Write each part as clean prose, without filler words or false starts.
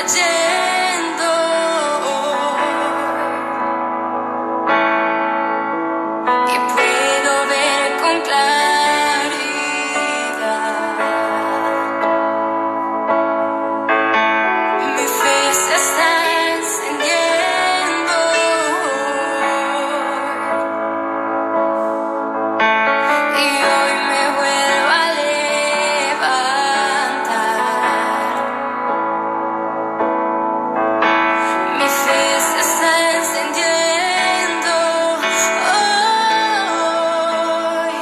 cayendo y puedo ver con claridad. Mi fe se está encendiendo y hoy me vuelvo a levantar. Mi fe se está encendiendo hoy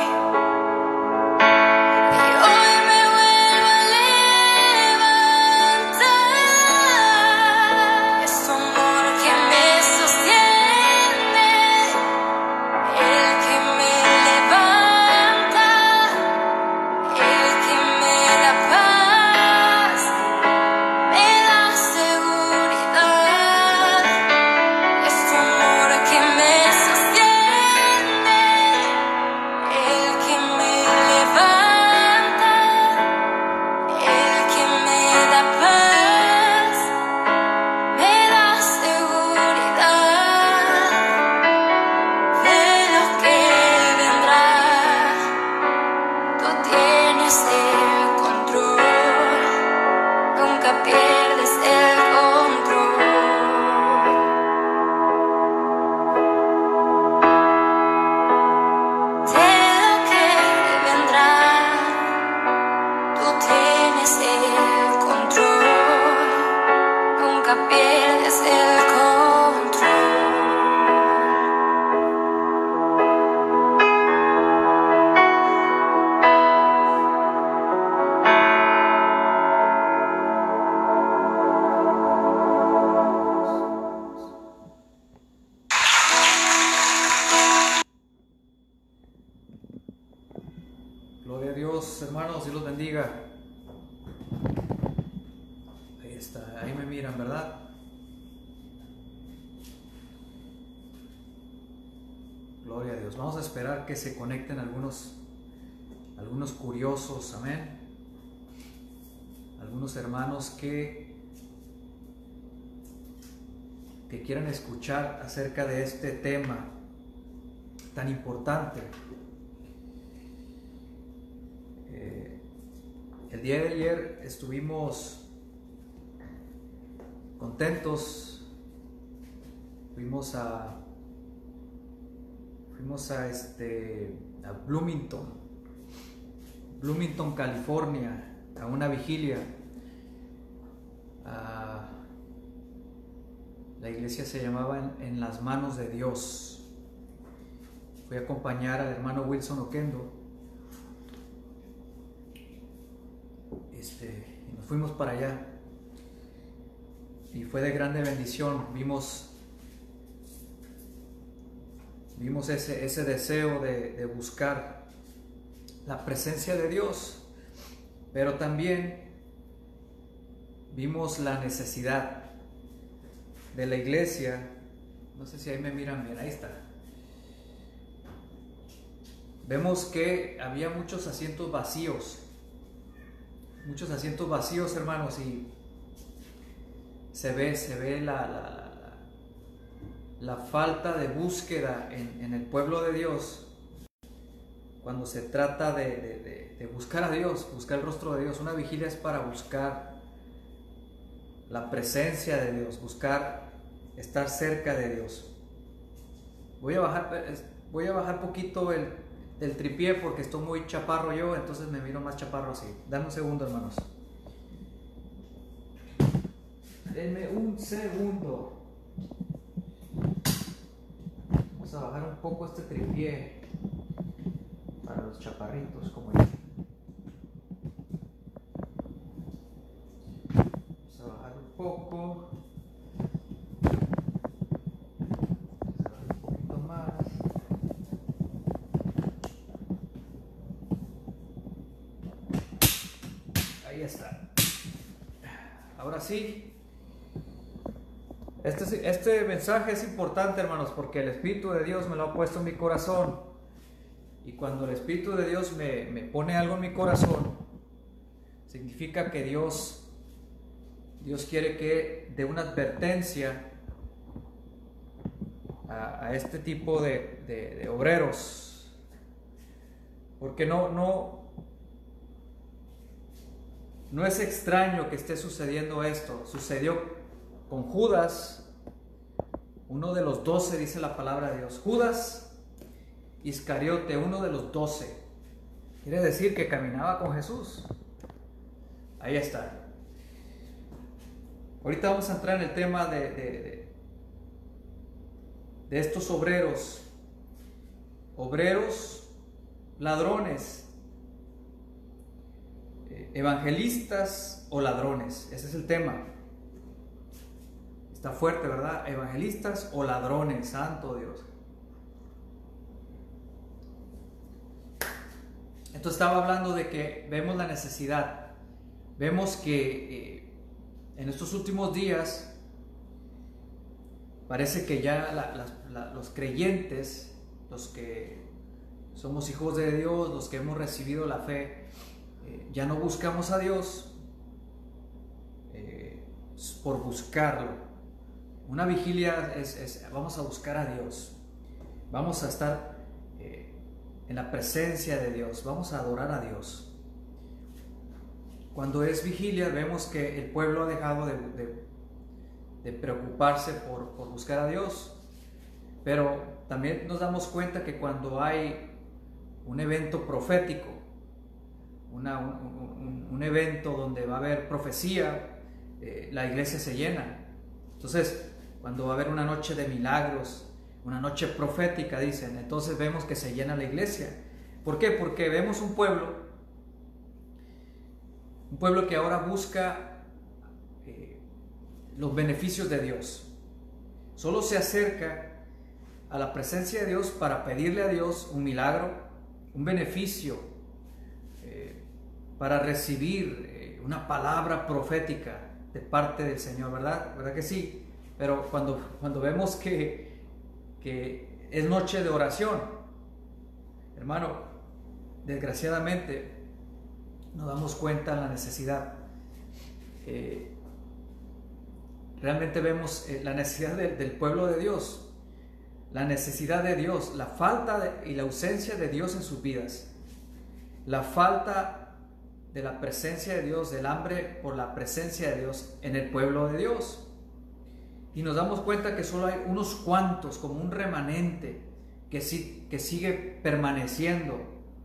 y hoy me vuelvo a levantar. Es tu amor que me sostiene, el que me levanta, el que me da paz, me da seguridad. Es tu amor que me sostiene, el que me levanta, el que me da paz, me da seguridad de lo que vendrá. Tú tienes el control, nunca pierdes el control. De lo que vendrá, tú tienes el control, nunca pierdes el control. Gloria a Dios, hermanos, Dios los bendiga. Ahí está, ahí me miran, ¿verdad? Gloria a Dios. Vamos a esperar que se conecten algunos curiosos, amén. Algunos hermanos que quieran escuchar acerca de este tema tan importante. El día de ayer estuvimos contentos, fuimos a Bloomington, California, a una vigilia. La iglesia se llamaba En las manos de Dios. Fui a acompañar al hermano Wilson Oquendo. Y nos fuimos para allá y fue de grande bendición. Vimos ese deseo de buscar la presencia de Dios, pero también vimos la necesidad de la iglesia. No sé si ahí me miran bien, ahí está. Vemos que había muchos asientos vacíos, hermanos, y se ve la falta de búsqueda en el pueblo de Dios cuando se trata de buscar a Dios, buscar el rostro de Dios. Una vigilia es para buscar la presencia de Dios, buscar estar cerca de Dios. Voy a bajar poquito el tripié porque estoy muy chaparro yo, entonces me miro más chaparro así. Dame un segundo, hermanos. Denme un segundo. Vamos a bajar un poco este tripié para los chaparritos como yo. Vamos a bajar un poco. Vamos a bajar un poquito más. Ahí está. Ahora sí. Este mensaje es importante, hermanos, porque el Espíritu de Dios me lo ha puesto en mi corazón. Y cuando el Espíritu de Dios me pone algo en mi corazón, significa que Dios Dios quiere que dé una advertencia a este tipo de obreros, porque no es extraño que esté sucediendo esto. Sucedió con Judas, uno de los 12, dice la palabra de Dios. Judas Iscariote, uno de los 12, quiere decir que caminaba con Jesús. Ahí está. Ahorita vamos a entrar en el tema de estos obreros ladrones, evangelistas o ladrones. Ese es el tema. Está fuerte, ¿verdad? Evangelistas o ladrones, santo Dios. Entonces estaba hablando de que vemos la necesidad. Vemos que en estos últimos días parece que ya los creyentes, los que somos hijos de Dios, los que hemos recibido la fe, ya no buscamos a Dios por buscarlo. Una vigilia es vamos a buscar a Dios, vamos a estar en la presencia de Dios, vamos a adorar a Dios. Cuando es vigilia vemos que el pueblo ha dejado de preocuparse por buscar a Dios, pero también nos damos cuenta que cuando hay un evento profético, un evento donde va a haber profecía, la iglesia se llena. Entonces, cuando va a haber una noche de milagros, una noche profética, dicen, entonces vemos que se llena la iglesia. ¿Por qué? Porque vemos un pueblo que ahora busca los beneficios de Dios. Solo se acerca a la presencia de Dios para pedirle a Dios un milagro, un beneficio, para recibir una palabra profética de parte del Señor, ¿verdad? ¿Verdad que sí? Pero cuando vemos que es noche de oración, hermano, desgraciadamente nos damos cuenta de la necesidad. Realmente vemos la necesidad del pueblo de Dios, la necesidad de Dios, la falta y la ausencia de Dios en sus vidas, la falta de la presencia de Dios, del hambre por la presencia de Dios en el pueblo de Dios. Y nos damos cuenta que solo hay unos cuantos, como un remanente, que sigue permaneciendo,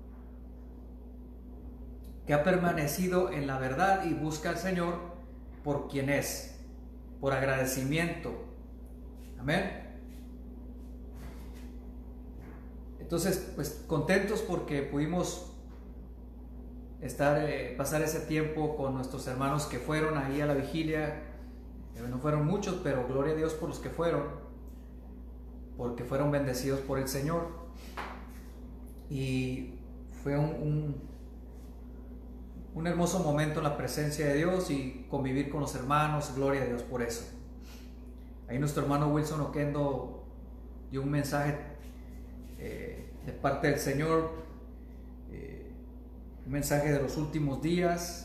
que ha permanecido en la verdad y busca al Señor por quien es, por agradecimiento. Amén. Entonces, pues contentos porque pudimos pasar ese tiempo con nuestros hermanos que fueron ahí a la vigilia. No fueron muchos, pero gloria a Dios por los que fueron, porque fueron bendecidos por el Señor. Y fue un hermoso momento en la presencia de Dios y convivir con los hermanos. Gloria a Dios por eso. Ahí nuestro hermano Wilson Oquendo dio un mensaje de parte del Señor, un mensaje de los últimos días,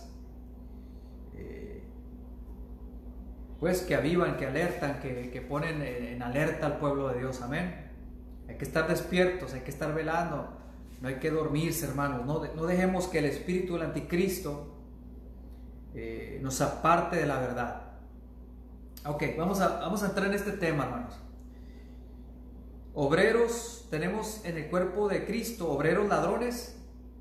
pues que avivan, que alertan, que ponen en alerta al pueblo de Dios. Amén. Hay que estar despiertos, hay que estar velando, no hay que dormirse, hermanos. No dejemos que el espíritu del anticristo nos aparte de la verdad. Ok, vamos a entrar en este tema, hermanos. Obreros, tenemos en el cuerpo de Cristo obreros ladrones.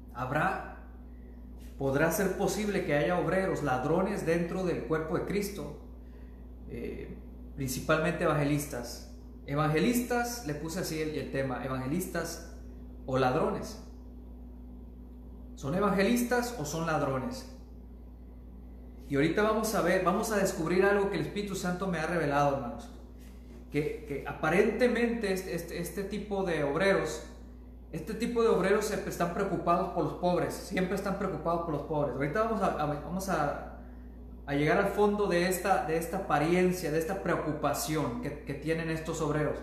¿Podrá ser posible que haya obreros ladrones dentro del cuerpo de Cristo? Principalmente evangelistas. Evangelistas, le puse así el tema, evangelistas o ladrones. ¿Son evangelistas o son ladrones? Y ahorita vamos a descubrir algo que el Espíritu Santo me ha revelado, hermanos. Que aparentemente este tipo de obreros siempre están preocupados por los pobres, siempre están preocupados por los pobres. Ahorita vamos a llegar al fondo de esta apariencia, de esta preocupación que tienen estos obreros.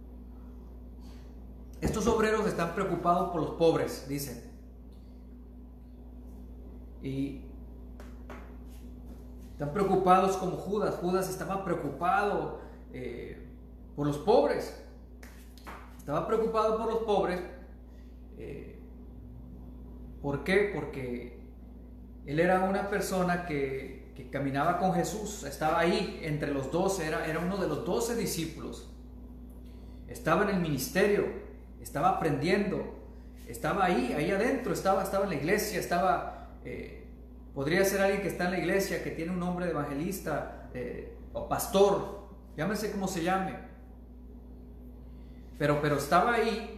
Estos obreros están preocupados por los pobres, dicen. Y Están preocupados como Judas. Judas estaba preocupado por los pobres. Estaba preocupado por los pobres. ¿Por qué? Porque él era una persona que caminaba con Jesús. Estaba ahí entre los 12. Era uno de los 12 discípulos. Estaba en el ministerio. Estaba aprendiendo. Estaba ahí adentro. Estaba en la iglesia. Podría ser alguien que está en la iglesia, que tiene un nombre de evangelista o pastor. Llámese como se llame. Pero estaba ahí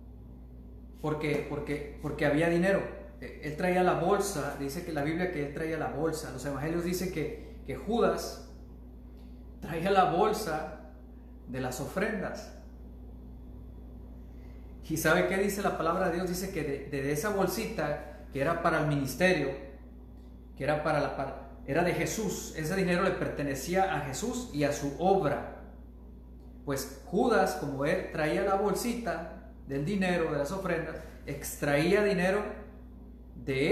porque había dinero. Él traía la bolsa. Dice que la Biblia que él traía la bolsa. Los evangelios dicen que Judas traía la bolsa de las ofrendas. ¿Y sabe qué dice la palabra de Dios? Dice que de esa bolsita que era para el ministerio, que era era de Jesús, ese dinero le pertenecía a Jesús y a su obra. Pues Judas, como él traía la bolsita del dinero, de las ofrendas, extraía dinero de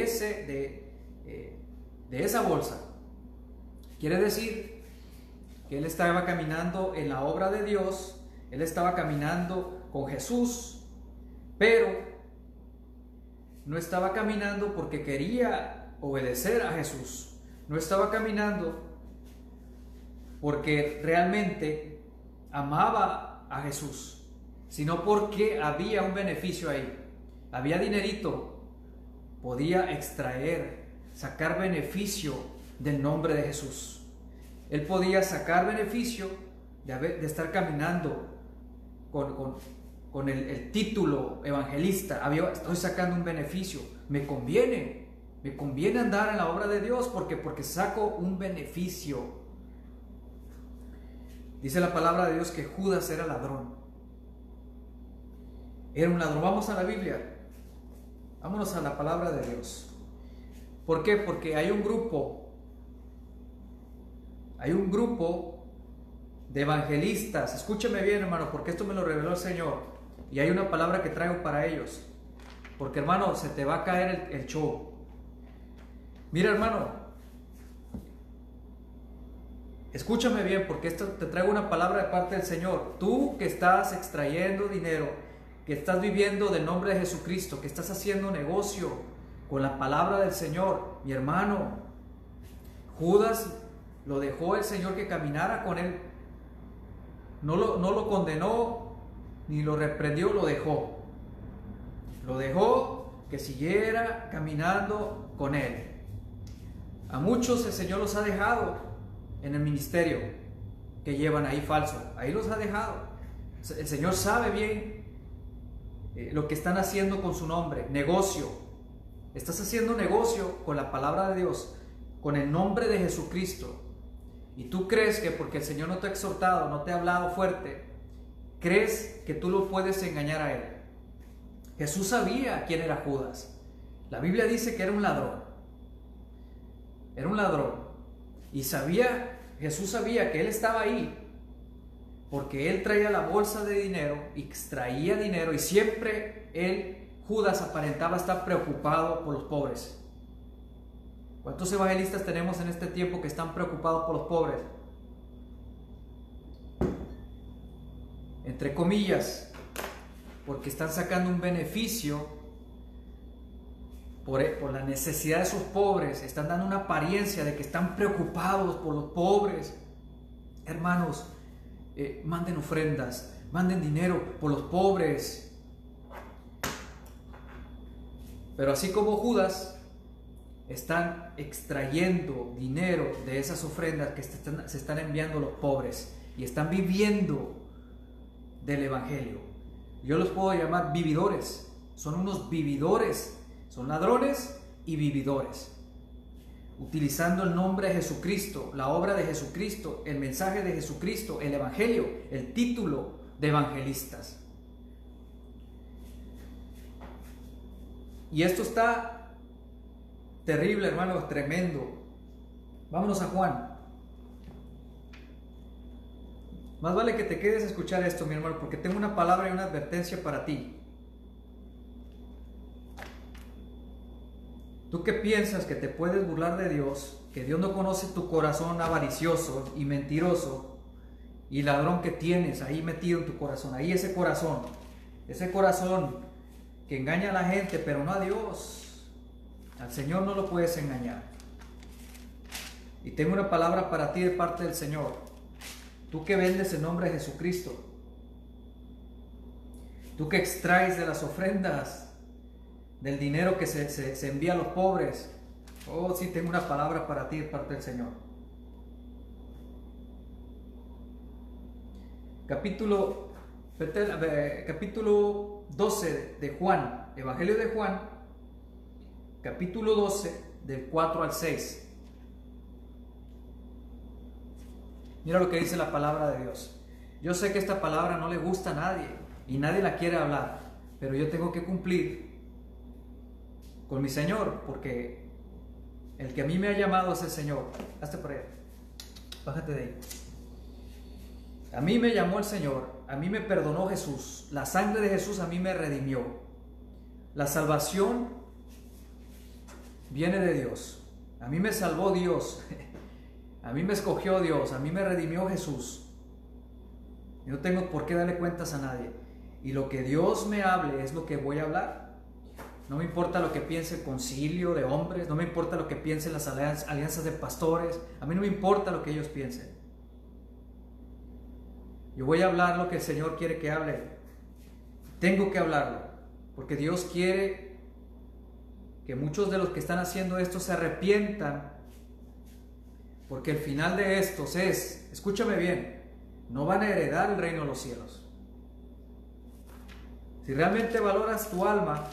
esa bolsa. Quiere decir que él estaba caminando en la obra de Dios, él estaba caminando con Jesús, pero no estaba caminando porque quería obedecer a Jesús. No estaba caminando porque realmente amaba a Jesús, sino porque había un beneficio ahí. Había dinerito, podía extraer, sacar beneficio del nombre de Jesús. Él podía sacar beneficio de estar caminando con el título evangelista. Estoy sacando un beneficio. Me conviene andar en la obra de Dios porque saco un beneficio. Dice la palabra de Dios que Judas era ladrón. Era un ladrón. Vamos a la Biblia. Vámonos a la palabra de Dios. ¿Por qué? Porque hay un grupo de evangelistas. Escúcheme bien, hermano, porque esto me lo reveló el Señor. Y hay una palabra que traigo para ellos. Porque, hermano, se te va a caer el show. Mira, hermano, escúchame bien, porque esto te traigo una palabra de parte del Señor. Tú que estás extrayendo dinero, que estás viviendo del nombre de Jesucristo, que estás haciendo negocio con la palabra del Señor, mi hermano, Judas lo dejó el Señor que caminara con él. No lo condenó ni lo reprendió, lo dejó. Lo dejó que siguiera caminando con él. A muchos el Señor los ha dejado en el ministerio que llevan ahí falso. Ahí los ha dejado. El Señor sabe bien lo que están haciendo con su nombre. Negocio. Estás haciendo negocio con la palabra de Dios, con el nombre de Jesucristo. Y tú crees que porque el Señor no te ha exhortado, no te ha hablado fuerte, crees que tú lo puedes engañar a él. Jesús sabía quién era Judas. La Biblia dice que era un ladrón. Era un ladrón. Y Jesús sabía que él estaba ahí porque él traía la bolsa de dinero, extraía dinero, y siempre Judas aparentaba estar preocupado por los pobres. ¿Cuántos evangelistas tenemos en este tiempo que están preocupados por los pobres? Entre comillas, porque están sacando un beneficio por la necesidad de esos pobres. Están dando una apariencia de que están preocupados por los pobres. Hermanos, manden ofrendas, manden dinero por los pobres. Pero así como Judas, están extrayendo dinero de esas ofrendas que se están enviando los pobres y están viviendo del evangelio. Yo los puedo llamar vividores. Son unos vividores. Son ladrones y vividores. Utilizando el nombre de Jesucristo, la obra de Jesucristo, el mensaje de Jesucristo, el evangelio, el título de evangelistas. Y esto está terrible, hermano, tremendo. Vámonos a Juan. Más vale que te quedes a escuchar esto, mi hermano, porque tengo una palabra y una advertencia para ti. ¿Tú qué piensas que te puedes burlar de Dios? Que Dios no conoce tu corazón avaricioso y mentiroso y ladrón que tienes ahí metido en tu corazón. Ahí ese corazón que engaña a la gente, pero no a Dios. Al Señor no lo puedes engañar. Y tengo una palabra para ti de parte del Señor. Tú que vendes en nombre de Jesucristo. Tú que extraes de las ofrendas, del dinero que se envía a los pobres. Oh, sí, tengo una palabra para ti de parte del Señor. Capítulo 12 de Juan, Evangelio de Juan, capítulo 12, del 4 al 6. Mira lo que dice la palabra de Dios. Yo sé que esta palabra no le gusta a nadie y nadie la quiere hablar, pero yo tengo que cumplir con mi Señor, porque el que a mí me ha llamado es el Señor. Hazte por ahí, bájate de ahí. A mí me llamó el Señor, a mí me perdonó Jesús, la sangre de Jesús a mí me redimió. La salvación viene de Dios, a mí me salvó Dios, a mí me escogió Dios, a mí me redimió Jesús. Yo no tengo por qué darle cuentas a nadie, y lo que Dios me hable es lo que voy a hablar. No me importa lo que piense el concilio de hombres, no me importa lo que piensen las alianzas de pastores, a mí no me importa lo que ellos piensen. Yo voy a hablar lo que el Señor quiere que hable. Tengo que hablarlo, porque Dios quiere que muchos de los que están haciendo esto se arrepientan, porque el final de estos es, escúchame bien, no van a heredar el reino de los cielos. Si realmente valoras tu alma,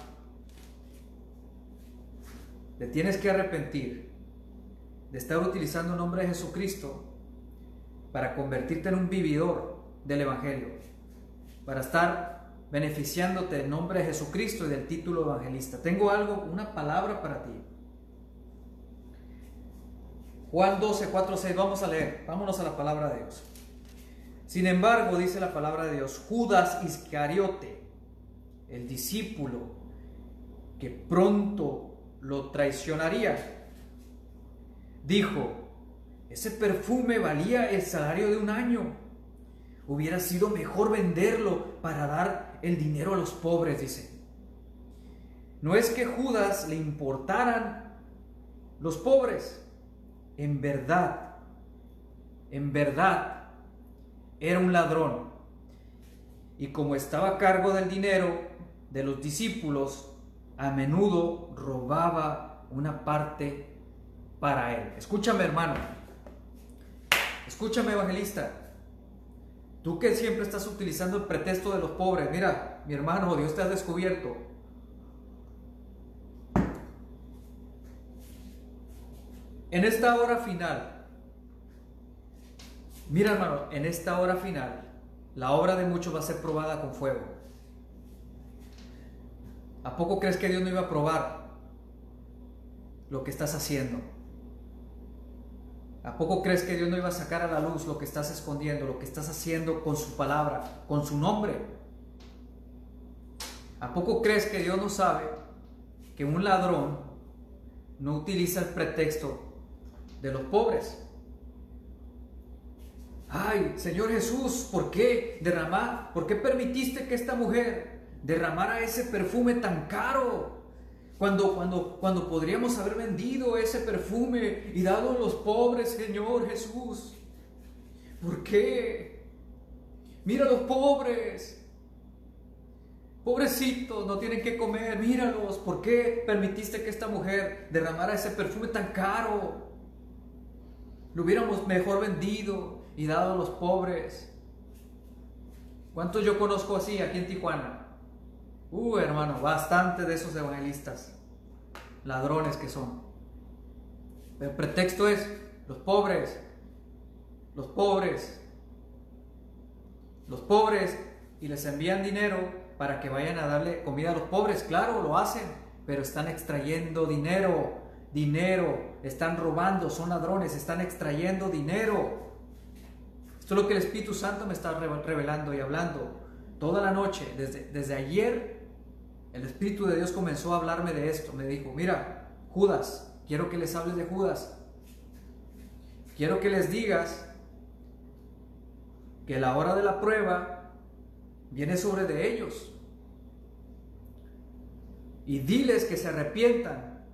te tienes que arrepentir de estar utilizando el nombre de Jesucristo para convertirte en un vividor del Evangelio, para estar beneficiándote del nombre de Jesucristo y del título evangelista. Tengo una palabra para ti. Juan 12, 4, 6, vamos a leer, vámonos a la palabra de Dios. Sin embargo, dice la palabra de Dios, Judas Iscariote, el discípulo que pronto lo traicionaría, dijo: ese perfume valía el salario de un año. Hubiera sido mejor venderlo para dar el dinero a los pobres, dice. No es que Judas le importaran los pobres. En verdad, era un ladrón. Y como estaba a cargo del dinero de los discípulos, a menudo robaba una parte para él. Escúchame, hermano. Escúchame, evangelista. Tú que siempre estás utilizando el pretexto de los pobres. Mira, mi hermano, Dios te ha descubierto. En esta hora final, mira, hermano, en esta hora final, la obra de muchos va a ser probada con fuego. ¿A poco crees que Dios no iba a probar lo que estás haciendo? ¿A poco crees que Dios no iba a sacar a la luz lo que estás escondiendo, lo que estás haciendo con su palabra, con su nombre? ¿A poco crees que Dios no sabe que un ladrón no utiliza el pretexto de los pobres? Ay, Señor Jesús, ¿por qué permitiste que esta mujer derramara ese perfume tan caro? Cuando podríamos haber vendido ese perfume y dado a los pobres, Señor Jesús. ¿Por qué? Mira a los pobres. Pobrecitos, no tienen que comer, míralos. ¿Por qué permitiste que esta mujer derramara ese perfume tan caro? Lo hubiéramos mejor vendido y dado a los pobres. ¿Cuántos yo conozco así aquí en Tijuana? Hermano, bastante de esos evangelistas, ladrones que son. El pretexto es los pobres, y les envían dinero para que vayan a darle comida a los pobres. Claro, lo hacen, pero están extrayendo dinero, están robando, son ladrones, están extrayendo dinero. Esto es lo que el Espíritu Santo me está revelando y hablando toda la noche. Desde ayer el Espíritu de Dios comenzó a hablarme de esto. Me dijo: mira, Judas, quiero que les hables de Judas. Quiero que les digas que la hora de la prueba viene sobre de ellos. Y diles que se arrepientan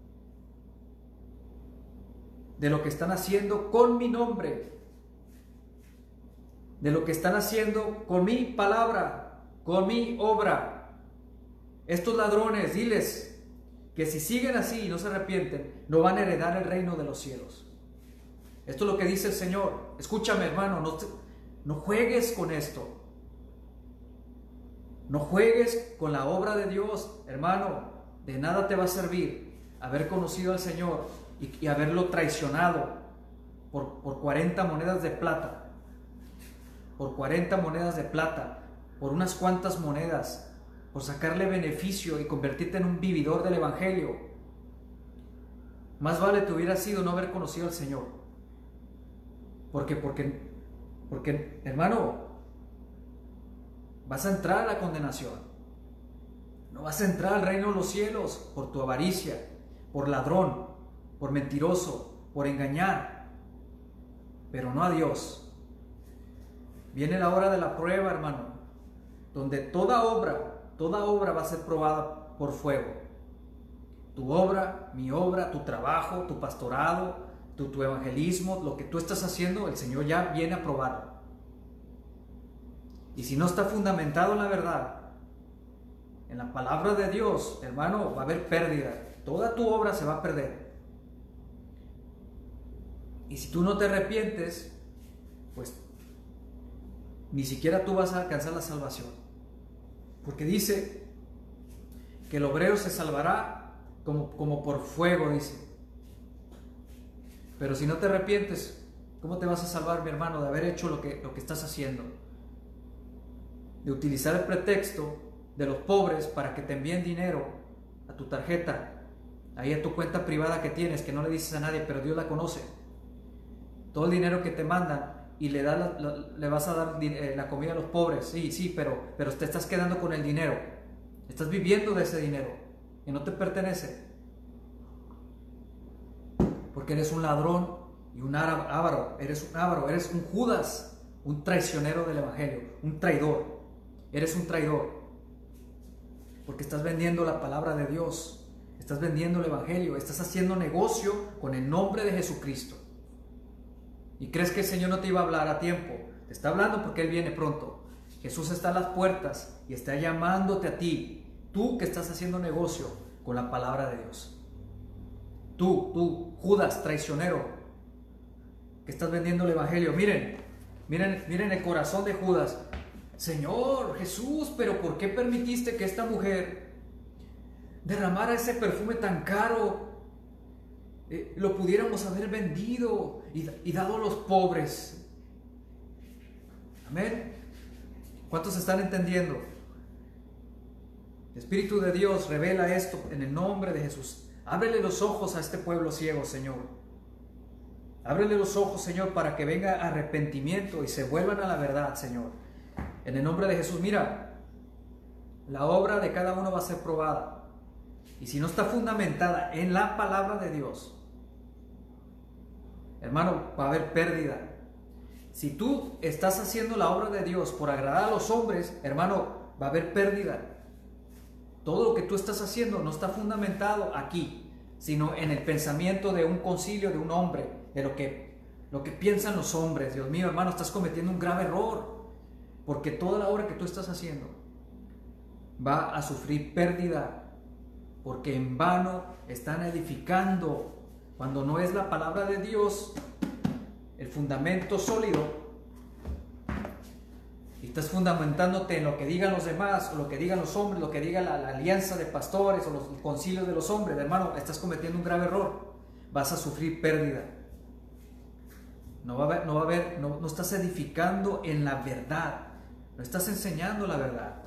de lo que están haciendo con mi nombre, de lo que están haciendo con mi palabra, con mi obra. Estos ladrones, diles que si siguen así y no se arrepienten, no van a heredar el reino de los cielos. Esto es lo que dice el Señor. Escúchame, hermano, no juegues con esto. No juegues con la obra de Dios, hermano. De nada te va a servir haber conocido al Señor y haberlo traicionado por 40 monedas de plata. Por 40 monedas de plata, por unas cuantas monedas, por sacarle beneficio y convertirte en un vividor del Evangelio. Más vale te hubiera sido no haber conocido al Señor. Porque, hermano, vas a entrar a la condenación. No vas a entrar al reino de los cielos por tu avaricia, por ladrón, por mentiroso, por engañar, pero no a Dios. Viene la hora de la prueba, hermano, donde toda obra va a ser probada por fuego. Tu obra, mi obra, tu trabajo, tu pastorado, tu evangelismo, lo que tú estás haciendo, el Señor ya viene a probarlo. Y si no está fundamentado en la verdad, en la palabra de Dios, hermano, va a haber pérdida. Toda tu obra se va a perder. Y si tú no te arrepientes, pues ni siquiera tú vas a alcanzar la salvación. Porque dice que el obrero se salvará como por fuego, dice. Pero si no te arrepientes, ¿cómo te vas a salvar, mi hermano, de haber hecho lo que estás haciendo? De utilizar el pretexto de los pobres para que te envíen dinero a tu tarjeta, ahí a tu cuenta privada que tienes, que no le dices a nadie, pero Dios la conoce. Todo el dinero que te mandan y le vas a dar la comida a los pobres, sí, pero te estás quedando con el dinero, estás viviendo de ese dinero que no te pertenece, porque eres un ladrón y un avaro, eres un Judas, un traicionero del Evangelio, un traidor. Eres un traidor, porque estás vendiendo la palabra de Dios, estás vendiendo el Evangelio, estás haciendo negocio con el nombre de Jesucristo. Y crees que el Señor no te iba a hablar a tiempo. Te está hablando porque Él viene pronto. Jesús está a las puertas y está llamándote a ti, tú que estás haciendo negocio con la palabra de Dios. Tú, Judas, traicionero, que estás vendiendo el Evangelio. Miren el corazón de Judas. Señor Jesús, pero ¿por qué permitiste que esta mujer derramara ese perfume tan caro? Lo pudiéramos haber vendido y dado a los pobres. Amén. ¿Cuántos están entendiendo? El Espíritu de Dios revela esto en el nombre de Jesús. Ábrele los ojos a este pueblo ciego, Señor. Ábrele los ojos, Señor, para que venga arrepentimiento y se vuelvan a la verdad, Señor. En el nombre de Jesús, mira, la obra de cada uno va a ser probada. Y si no está fundamentada en la palabra de Dios, hermano, va a haber pérdida. Si tú estás haciendo la obra de Dios por agradar a los hombres, hermano, va a haber pérdida. Todo lo que tú estás haciendo no está fundamentado aquí, sino en el pensamiento de un concilio, de un hombre, de lo que piensan los hombres. Dios mío, hermano, estás cometiendo un grave error. Porque toda la obra que tú estás haciendo va a sufrir pérdida, porque en vano están edificando, cuando no es la palabra de Dios el fundamento sólido, y estás fundamentándote en lo que digan los demás, o lo que digan los hombres, lo que diga la alianza de pastores o los concilios de los hombres, hermano, estás cometiendo un grave error, vas a sufrir pérdida. No estás edificando en la verdad. No estás enseñando la verdad.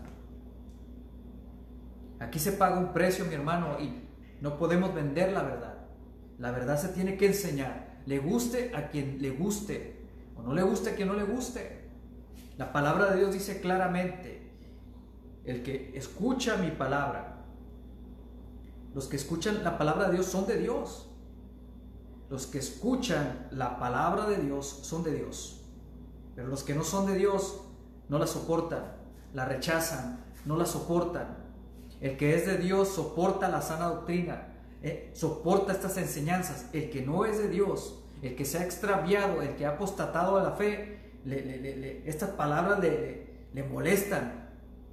Aquí se paga un precio, mi hermano, y no podemos vender la verdad. La verdad se tiene que enseñar. Le guste a quien le guste, o no le guste a quien no le guste. La palabra de Dios dice claramente: el que escucha mi palabra Los que escuchan la palabra de Dios son de Dios. Los que escuchan la palabra de Dios son de Dios. Pero los que no son de Dios no la soportan, la rechazan, no la soportan. El que es de Dios soporta la sana doctrina, soporta estas enseñanzas. El que no es de Dios, el que se ha extraviado, el que ha apostatado a la fe, estas palabras le molestan,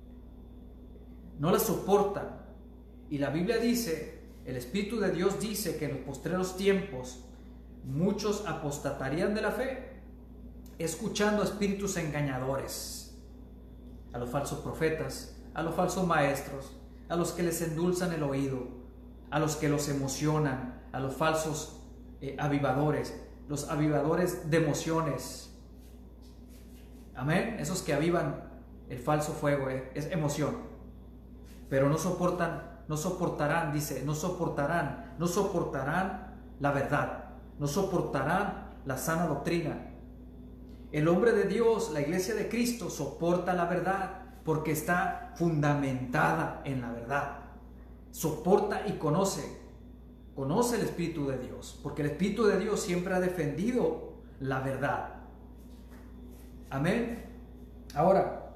no las soportan. Y la Biblia dice, el Espíritu de Dios dice que en los postreros tiempos muchos apostatarían de la fe, escuchando a espíritus engañadores, a los falsos profetas, a los falsos maestros, a los que les endulzan el oído, a los que los emocionan, a los falsos avivadores, los avivadores de emociones. Amén. Esos que avivan el falso fuego, es emoción. Pero no soportarán, dice, no soportarán la verdad, no soportarán la sana doctrina. El hombre de Dios, la iglesia de Cristo, soporta la verdad porque está fundamentada en la verdad. Soporta y conoce el Espíritu de Dios, porque el Espíritu de Dios siempre ha defendido la verdad. Amén. Ahora,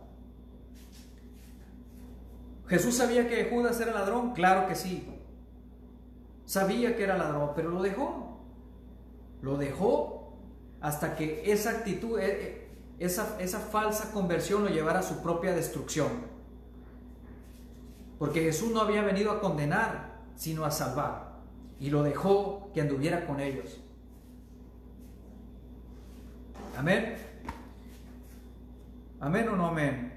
¿Jesús sabía que Judas era ladrón? Claro que sí. Sabía que era ladrón, pero lo dejó. Lo dejó hasta que esa actitud, esa falsa conversión lo llevara a su propia destrucción. Porque Jesús no había venido a condenar, sino a salvar. Y lo dejó que anduviera con ellos. Amén. Amén o no amén.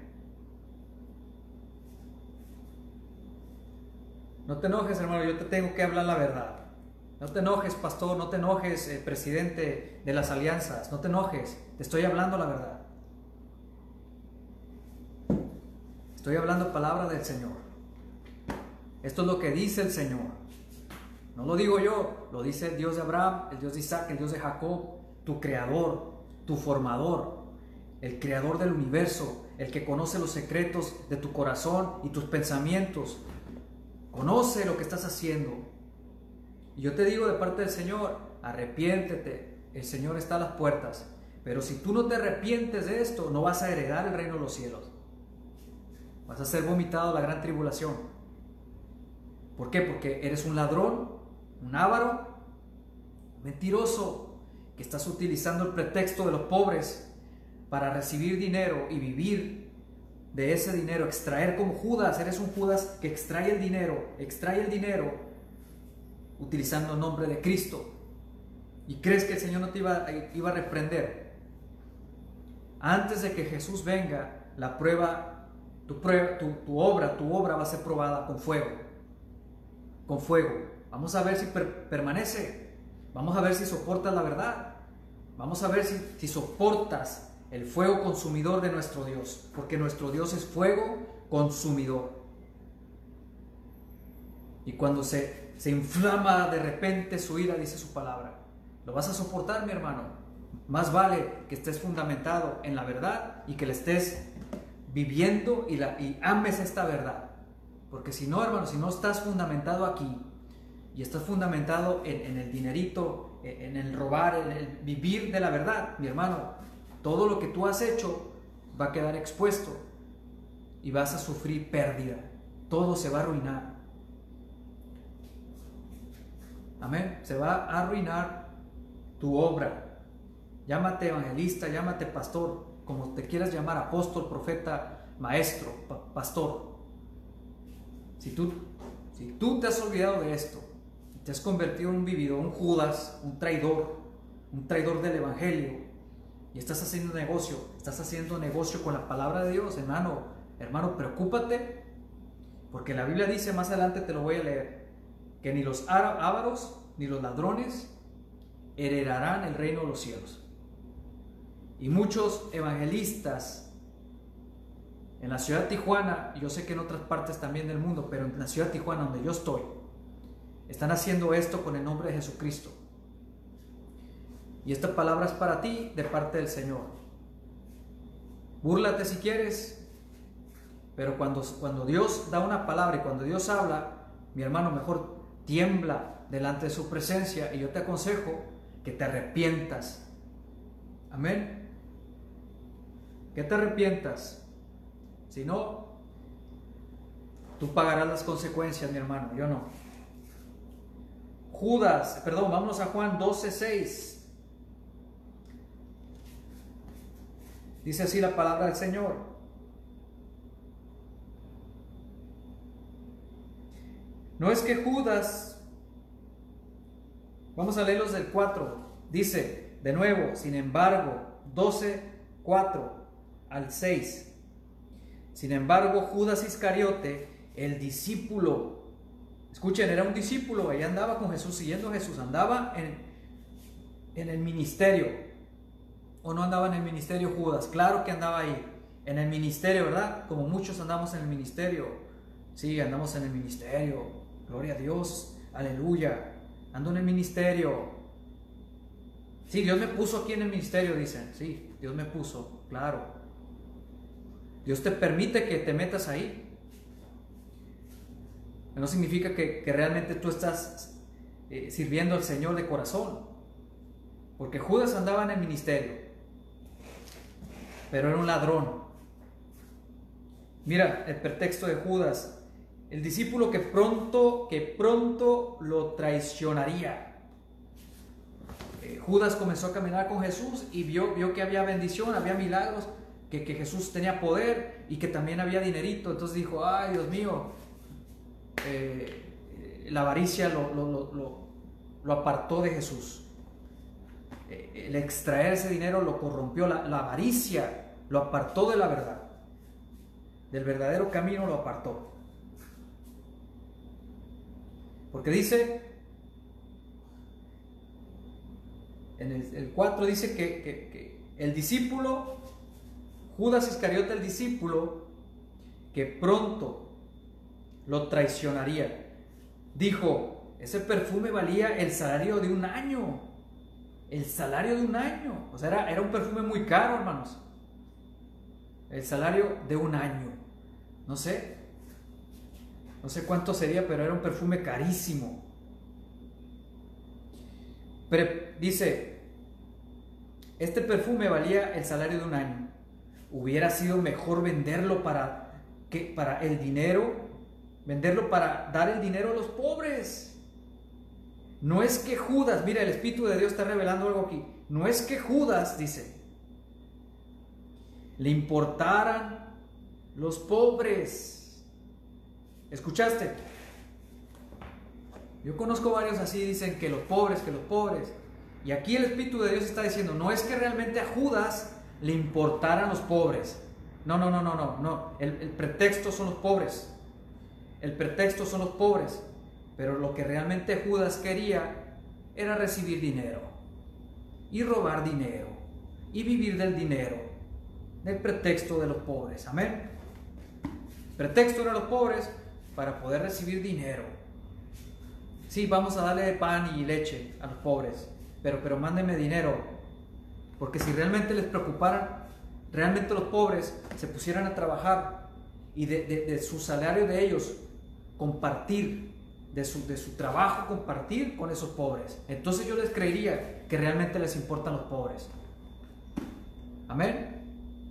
No te enojes, hermano, yo te tengo que hablar la verdad. No te enojes, pastor, no te enojes, presidente de las alianzas, no te enojes, te estoy hablando la verdad. Estoy hablando palabra del Señor. Esto es lo que dice el Señor. No lo digo yo, lo dice el Dios de Abraham, el Dios de Isaac, el Dios de Jacob, tu creador, tu formador, el creador del universo, el que conoce los secretos de tu corazón y tus pensamientos. Conoce lo que estás haciendo. Y yo te digo de parte del Señor, arrepiéntete, el Señor está a las puertas. Pero si tú no te arrepientes de esto, no vas a heredar el reino de los cielos. Vas a ser vomitado la gran tribulación. ¿Por qué? Porque eres un ladrón, un avaro, un mentiroso, que estás utilizando el pretexto de los pobres para recibir dinero y vivir de ese dinero, extraer como Judas. Eres un Judas que extrae el dinero utilizando el nombre de Cristo. ¿Y crees que el Señor no te iba a reprender? Antes de que Jesús venga, la prueba, tu obra va a ser probada con fuego. Con fuego. Vamos a ver si permanece. Vamos a ver si soportas la verdad. Vamos a ver si soportas el fuego consumidor de nuestro Dios, porque nuestro Dios es fuego consumidor. Y cuando se inflama de repente su ira, dice su palabra, ¿lo vas a soportar, mi hermano? Más vale que estés fundamentado en la verdad y que la estés viviendo y ames esta verdad. Porque si no, hermano, si no estás fundamentado aquí y estás fundamentado en el dinerito, en el robar, en el vivir de la verdad, mi hermano, todo lo que tú has hecho va a quedar expuesto y vas a sufrir pérdida. Todo se va a arruinar. Amén. Se va a arruinar tu obra. Llámate evangelista, llámate pastor, como te quieras llamar, apóstol, profeta, maestro, pastor. Si tú te has olvidado de esto, te has convertido en un vividor, un Judas, un traidor del evangelio, y estás haciendo negocio con la palabra de Dios, hermano, preocúpate, porque la Biblia dice, más adelante te lo voy a leer, que ni los ávaros ni los ladrones heredarán el reino de los cielos. Y muchos evangelistas en la ciudad de Tijuana, y yo sé que en otras partes también del mundo, pero en la ciudad de Tijuana donde yo estoy, están haciendo esto con el nombre de Jesucristo. Y esta palabra es para ti de parte del Señor. Búrlate si quieres, pero cuando Dios da una palabra y cuando Dios habla, mi hermano, mejor tiembla delante de su presencia, y yo te aconsejo que te arrepientas. Amén. Que te arrepientas. Si no, tú pagarás las consecuencias, mi hermano, yo no. Vámonos a Juan 12:6. Dice así la palabra del Señor. No es que Judas, vamos a leerlos del 4, dice de nuevo, sin embargo, 12:4 al 6. Sin embargo, Judas Iscariote, el discípulo, escuchen, era un discípulo, ahí andaba con Jesús, siguiendo a Jesús, andaba en el ministerio. ¿O no andaba en el ministerio Judas? Claro que andaba ahí, en el ministerio, ¿verdad? Como muchos andamos en el ministerio. Sí, andamos en el ministerio. Gloria a Dios, aleluya. Ando en el ministerio. Sí, Dios me puso aquí en el ministerio, dicen. Sí, Dios me puso, claro. Dios te permite que te metas ahí. No significa que realmente tú estás sirviendo al Señor de corazón. Porque Judas andaba en el ministerio, pero era un ladrón. Mira el pretexto de Judas: el discípulo que pronto lo traicionaría. Judas comenzó a caminar con Jesús y vio que había bendición, había milagros, que Jesús tenía poder y que también había dinerito. Entonces dijo: ay, Dios mío, la avaricia lo apartó de Jesús. El extraer ese dinero lo corrompió. La avaricia lo apartó de la verdad, del verdadero camino lo apartó. Porque dice en el 4, dice que el discípulo, Judas Iscariote, el discípulo, que pronto lo traicionaría, dijo: ese perfume valía el salario de un año. El salario de un año. O sea, era un perfume muy caro, hermanos. El salario de un año. No sé cuánto sería, pero era un perfume carísimo. Pero dice: este perfume valía el salario de un año. Hubiera sido mejor venderlo para el dinero, venderlo para dar el dinero a los pobres. No es que Judas, mira, el Espíritu de Dios está revelando algo aquí. No es que Judas, dice, le importaran los pobres. ¿Escuchaste? Yo conozco varios así, dicen que los pobres. Y aquí el Espíritu de Dios está diciendo: no es que realmente a Judas le importaran los pobres. No. El pretexto son los pobres. Pero lo que realmente Judas quería era recibir dinero y robar dinero y vivir del dinero, del pretexto de los pobres. Amén. El pretexto era los pobres para poder recibir dinero. Sí, vamos a darle pan y leche a los pobres, pero mándenme dinero. Porque si realmente les preocuparan, realmente los pobres se pusieran a trabajar y de su salario de ellos compartir, de su trabajo compartir con esos pobres, entonces yo les creería que realmente les importan los pobres. Amén.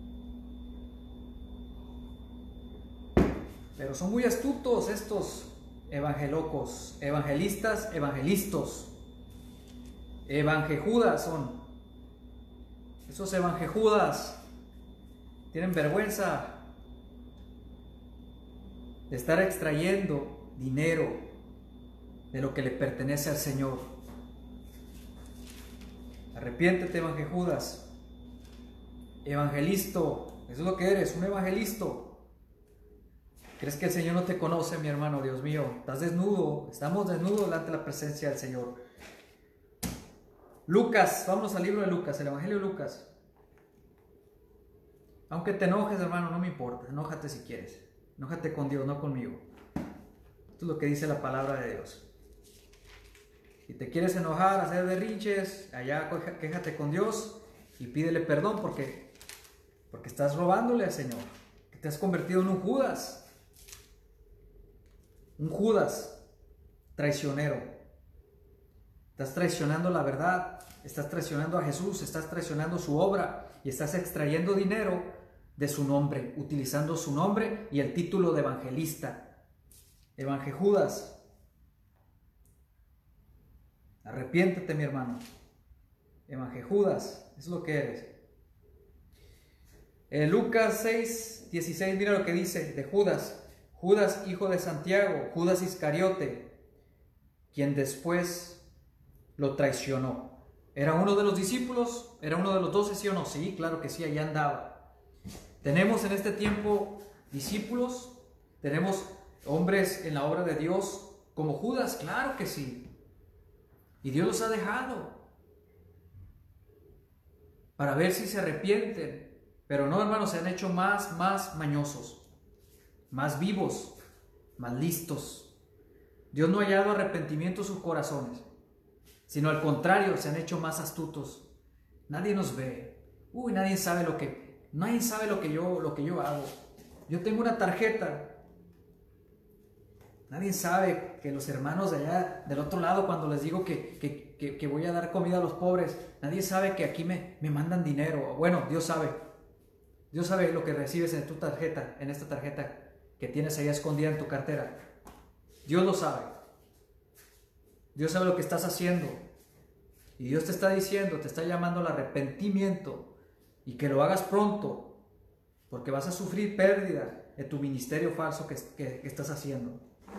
Pero son muy astutos estos evangelocos, evangelistas, evangejudas son. Esos evangejudas tienen vergüenza de estar extrayendo dinero de lo que le pertenece al Señor. Arrepiéntete, evangejudas. Evangelisto, eso es lo que eres, un evangelisto. ¿Crees que el Señor no te conoce, mi hermano? Dios mío, estás desnudo, estamos desnudos delante de la presencia del Señor. Lucas, vámonos al libro de Lucas, el Evangelio de Lucas. Aunque te enojes, hermano, no me importa, enójate si quieres. Enójate con Dios, no conmigo. Esto es lo que dice la palabra de Dios. Si te quieres enojar, hacer berrinches, allá quéjate con Dios y pídele perdón porque estás robándole al Señor, que te has convertido en un Judas. Un Judas. traicionero. Estás traicionando la verdad, estás traicionando a Jesús, estás traicionando su obra y estás extrayendo dinero de su nombre, utilizando su nombre y el título de evangelista. Evangejudas. Arrepiéntete, mi hermano. Evangejudas, es lo que eres. Lucas 6, 16, mira lo que dice de Judas. Judas, hijo de Santiago, Judas Iscariote, quien después lo traicionó. ¿Era uno de los discípulos? ¿Era uno de los 12, sí o no? Sí, claro que sí, allá andaba. Tenemos en este tiempo discípulos, tenemos hombres en la obra de Dios como Judas, claro que sí. Y Dios los ha dejado para ver si se arrepienten. Pero no, hermanos, se han hecho más mañosos, más vivos, más listos. Dios no ha hallado arrepentimiento en sus corazones, sino al contrario, se han hecho más astutos. Nadie nos ve. Nadie sabe lo que yo hago. Yo tengo una tarjeta. Nadie sabe que los hermanos de allá del otro lado, cuando les digo que voy a dar comida a los pobres, nadie sabe que aquí me mandan dinero. Bueno, Dios sabe. Dios sabe lo que recibes en tu tarjeta, en esta tarjeta que tienes ahí escondida en tu cartera. Dios lo sabe. Dios sabe lo que estás haciendo. Y Dios te está diciendo, te está llamando al arrepentimiento y que lo hagas pronto, porque vas a sufrir pérdida de tu ministerio falso que estás haciendo.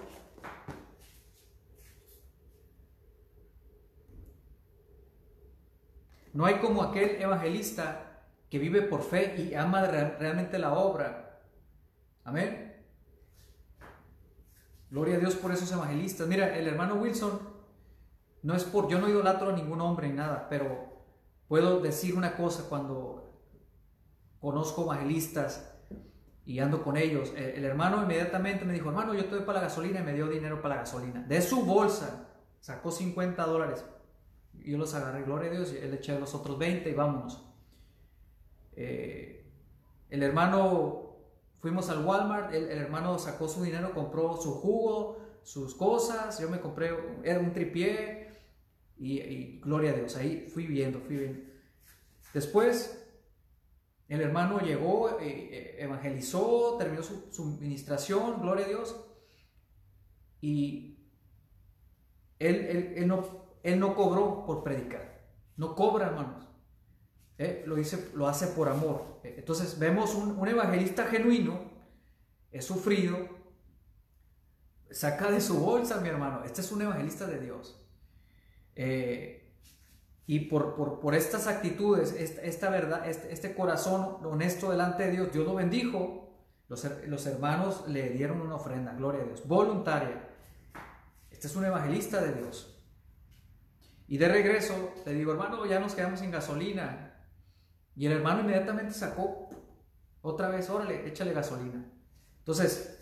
No hay como aquel evangelista que vive por fe y ama realmente la obra. Amén. Gloria a Dios por esos evangelistas. Mira, el hermano Wilson, yo no idolatro a ningún hombre ni nada, pero puedo decir una cosa cuando conozco evangelistas y ando con ellos. El hermano inmediatamente me dijo, hermano, yo te doy para la gasolina, y me dio dinero para la gasolina. De su bolsa sacó $50. Yo los agarré, gloria a Dios, y él eché los otros 20 y vámonos. El hermano, fuimos al Walmart, el hermano sacó su dinero, compró su jugo, sus cosas, yo me compré, era un tripié y gloria a Dios, ahí fui viendo. Después el hermano llegó, evangelizó, terminó su ministración, gloria a Dios, y él no cobró por predicar, no cobra, hermanos. Lo hace por amor. Entonces vemos un evangelista genuino, es sufrido, saca de su bolsa, mi hermano. Este es un evangelista de Dios. Y por estas actitudes, esta verdad, este corazón honesto delante de Dios, Dios lo bendijo. Los hermanos le dieron una ofrenda, gloria a Dios, voluntaria. Este es un evangelista de Dios. Y de regreso le digo, hermano, ya nos quedamos sin gasolina. Y el hermano inmediatamente sacó otra vez, órale, échale gasolina. Entonces,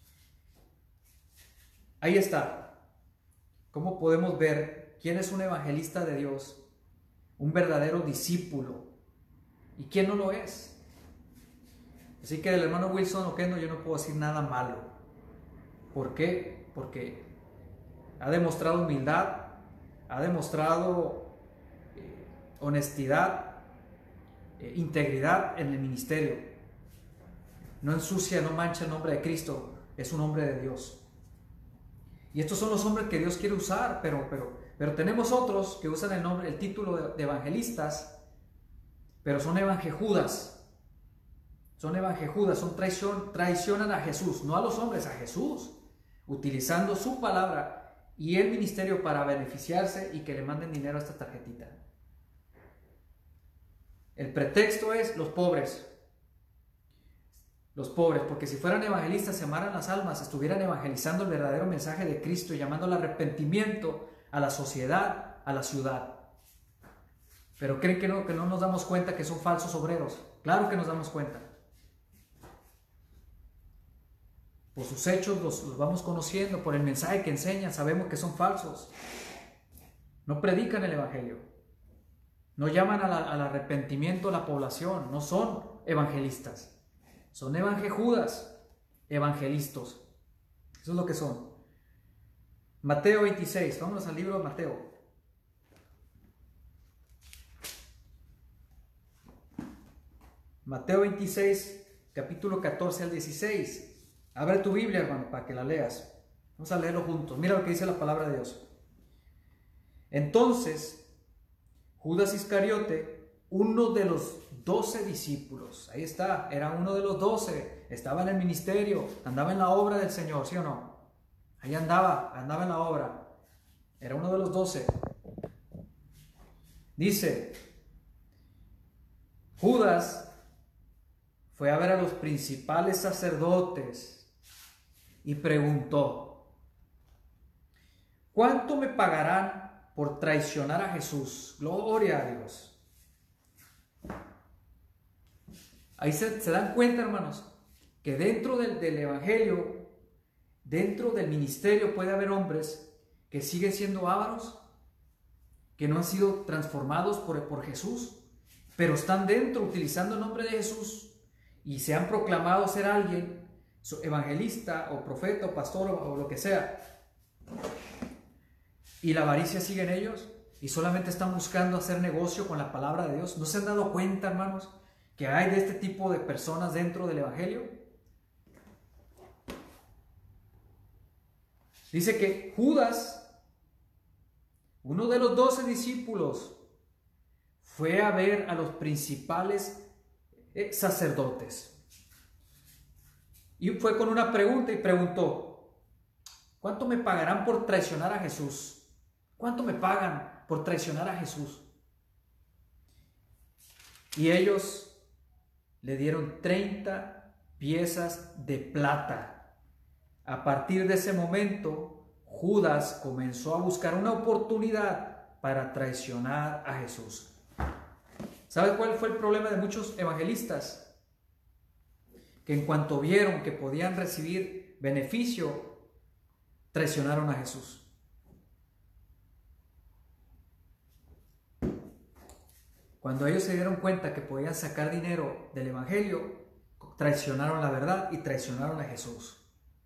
ahí está. ¿Cómo podemos ver quién es un evangelista de Dios? Un verdadero discípulo. ¿Y quién no lo es? Así que del hermano Wilson Oquendo yo no puedo decir nada malo. ¿Por qué? Porque ha demostrado humildad, ha demostrado honestidad, integridad en el ministerio. No ensucia, no mancha el nombre de Cristo, es un hombre de Dios. Y estos son los hombres que Dios quiere usar, pero tenemos otros que usan el título de evangelistas, pero son evangejudas. Traicionan a Jesús, no a los hombres, a Jesús, utilizando su palabra y el ministerio para beneficiarse y que le manden dinero a esta tarjetita. El pretexto es los pobres, porque si fueran evangelistas, se amaran las almas, estuvieran evangelizando el verdadero mensaje de Cristo y llamando al arrepentimiento a la sociedad, a la ciudad. Pero creen que no nos damos cuenta que son falsos obreros. Claro que nos damos cuenta. Por sus hechos los vamos conociendo, por el mensaje que enseñan, sabemos que son falsos. No predican el evangelio. No llaman al arrepentimiento a la población, no son evangelistas. Son evangejudas, evangelistas. Eso es lo que son. Mateo 26, vámonos al libro de Mateo. Mateo 26, capítulo 14 al 16. Abre tu Biblia, hermano, para que la leas. Vamos a leerlo juntos. Mira lo que dice la palabra de Dios. Entonces, Judas Iscariote, uno de los 12 discípulos, ahí está, era uno de los 12, estaba en el ministerio, andaba en la obra del Señor, ¿sí o no? Ahí andaba en la obra, era uno de los 12. Dice, Judas fue a ver a los principales sacerdotes y preguntó, ¿cuánto me pagarán por traicionar a Jesús? Gloria a Dios. Ahí se dan cuenta, hermanos, que dentro del evangelio, dentro del ministerio puede haber hombres que siguen siendo ávaros, que no han sido transformados por Jesús, pero están dentro utilizando el nombre de Jesús y se han proclamado ser alguien, evangelista o profeta o pastor o lo que sea, y la avaricia sigue en ellos y solamente están buscando hacer negocio con la palabra de Dios. ¿No se han dado cuenta, hermanos, que hay de este tipo de personas dentro del evangelio? Dice que Judas, uno de los 12 discípulos, fue a ver a los principales sacerdotes y fue con una pregunta y preguntó, ¿cuánto me pagarán por traicionar a Jesús? ¿Cuánto me pagan por traicionar a Jesús? Y ellos le dieron 30 piezas de plata. A partir de ese momento, Judas comenzó a buscar una oportunidad para traicionar a Jesús. ¿Sabe cuál fue el problema de muchos evangelistas? Que en cuanto vieron que podían recibir beneficio, traicionaron a Jesús. Cuando ellos se dieron cuenta que podían sacar dinero del evangelio, traicionaron la verdad y traicionaron a Jesús.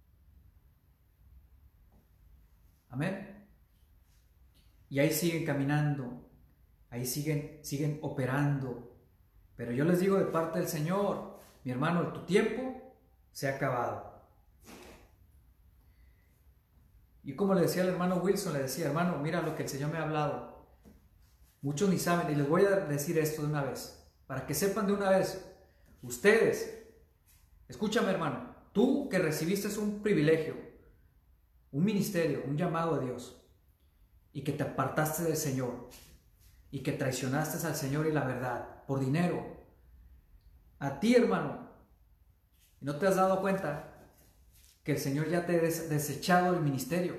Amén. Y ahí siguen caminando. Ahí siguen operando. Pero yo les digo de parte del Señor, mi hermano, tu tiempo se ha acabado. Y como le decía al hermano Wilson, le decía, hermano, mira lo que el Señor me ha hablado. Muchos ni saben, y les voy a decir esto de una vez, para que sepan de una vez. Ustedes, escúchame, hermano, tú que recibiste un privilegio, un ministerio, un llamado de Dios, y que te apartaste del Señor, y que traicionaste al Señor y la verdad por dinero. A ti, hermano, ¿no te has dado cuenta que el Señor ya te ha desechado el ministerio?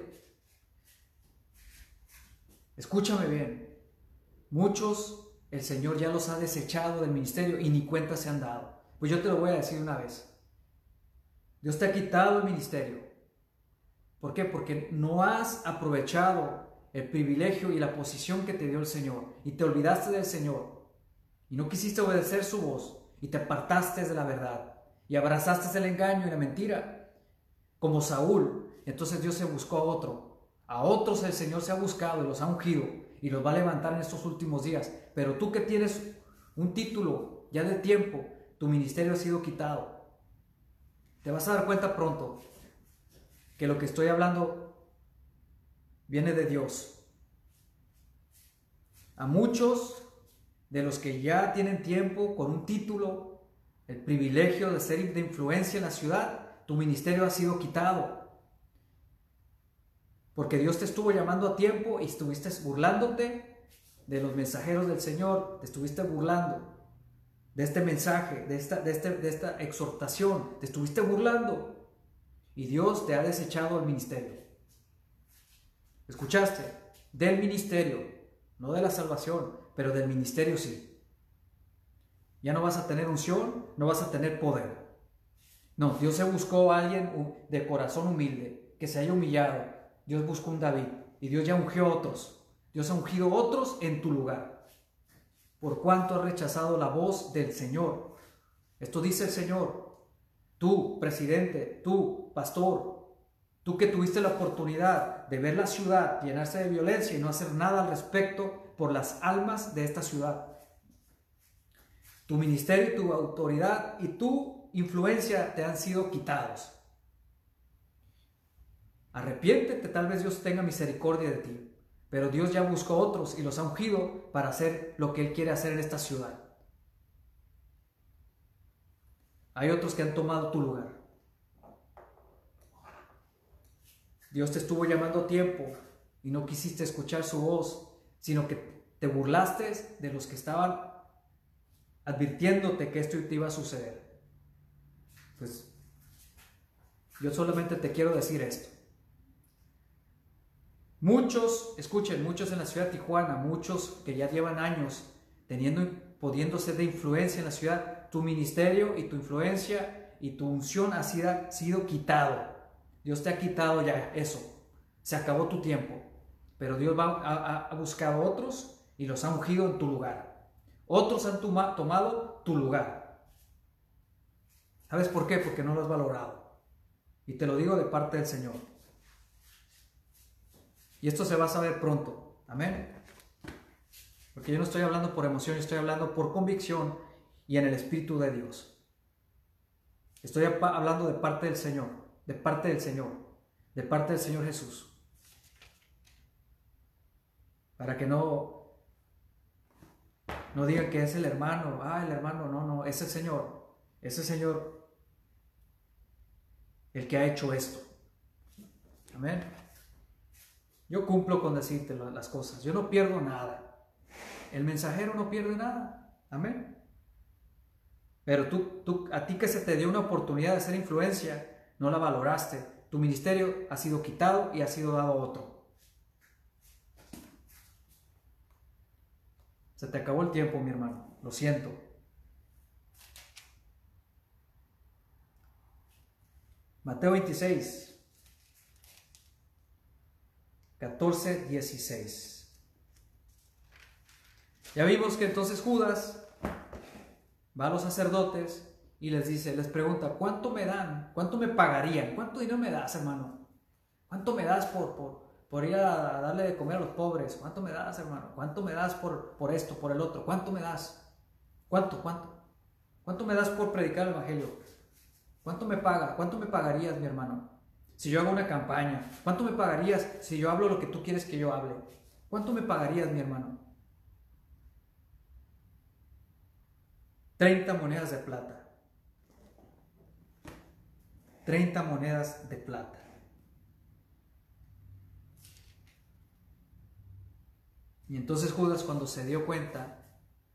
Escúchame bien. Muchos el Señor ya los ha desechado del ministerio y ni cuenta se han dado. Pues yo te lo voy a decir una vez. Dios te ha quitado el ministerio. ¿Por qué? Porque no has aprovechado el privilegio y la posición que te dio el Señor, y te olvidaste del Señor, y no quisiste obedecer su voz, y te apartaste de la verdad, y abrazaste el engaño y la mentira, como Saúl. Entonces Dios se buscó a otros el Señor se ha buscado y los ha ungido, y los va a levantar en estos últimos días. Pero tú que tienes un título ya de tiempo, tu ministerio ha sido quitado. Te vas a dar cuenta pronto que lo que estoy hablando viene de Dios. A muchos de los que ya tienen tiempo con un título, el privilegio de ser de influencia en la ciudad, tu ministerio ha sido quitado. Porque Dios te estuvo llamando a tiempo y estuviste burlándote de los mensajeros del Señor, te estuviste burlando de este mensaje, de esta exhortación, te estuviste burlando y Dios te ha desechado el ministerio. ¿Escuchaste? Del ministerio, no de la salvación, pero del ministerio sí. Ya no vas a tener unción, no vas a tener poder. No, Dios se buscó a alguien de corazón humilde, que se haya humillado. Dios buscó un David y Dios ya ungió a otros. Dios ha ungido otros en tu lugar. Por cuanto has rechazado la voz del Señor. Esto dice el Señor. Tú, presidente, tú, pastor, tú que tuviste la oportunidad de ver la ciudad llenarse de violencia y no hacer nada al respecto por las almas de esta ciudad. Tu ministerio, tu autoridad y tu influencia te han sido quitados. Arrepiéntete, tal vez Dios tenga misericordia de ti, pero Dios ya buscó otros y los ha ungido para hacer lo que Él quiere hacer en esta ciudad. Hay otros que han tomado tu lugar. Dios te estuvo llamando a tiempo y no quisiste escuchar su voz, sino que te burlaste de los que estaban advirtiéndote que esto te iba a suceder. Pues yo solamente te quiero decir esto. Muchos, escuchen, muchos en la ciudad de Tijuana, muchos que ya llevan años pudiendo ser de influencia en la ciudad, tu ministerio y tu influencia y tu unción ha sido quitado. Dios te ha quitado ya eso. Se acabó tu tiempo. Pero Dios ha buscado otros y los ha ungido en tu lugar. Otros han tomado tu lugar. ¿Sabes por qué? Porque no lo has valorado. Y te lo digo de parte del Señor. Y esto se va a saber pronto. Amén. Porque yo no estoy hablando por emoción, yo estoy hablando por convicción y en el Espíritu de Dios. Estoy hablando de parte del Señor, de parte del Señor, de parte del Señor Jesús. Para que no digan que es el hermano. El hermano, no, es el Señor. Es el Señor el que ha hecho esto. Amén. Yo cumplo con decirte las cosas. Yo no pierdo nada. El mensajero no pierde nada. Amén. Pero a ti que se te dio una oportunidad de hacer influencia, no la valoraste. Tu ministerio ha sido quitado y ha sido dado a otro. Se te acabó el tiempo, mi hermano. Lo siento. Mateo 26, 14, 16. Ya vimos que entonces Judas va a los sacerdotes y les pregunta, ¿cuánto me dan? ¿Cuánto me pagarían? ¿Cuánto dinero me das, hermano? ¿Cuánto me das por ir a darle de comer a los pobres? ¿Cuánto me das, hermano? ¿Cuánto me das por esto, por el otro? ¿Cuánto me das? ¿Cuánto? ¿Cuánto me das por predicar el evangelio? ¿Cuánto me paga? ¿Cuánto me pagarías, mi hermano? Si yo hago una campaña, ¿cuánto me pagarías si yo hablo lo que tú quieres que yo hable? ¿Cuánto me pagarías, mi hermano? 30 monedas de plata. 30 monedas de plata. Y entonces Judas, cuando se dio cuenta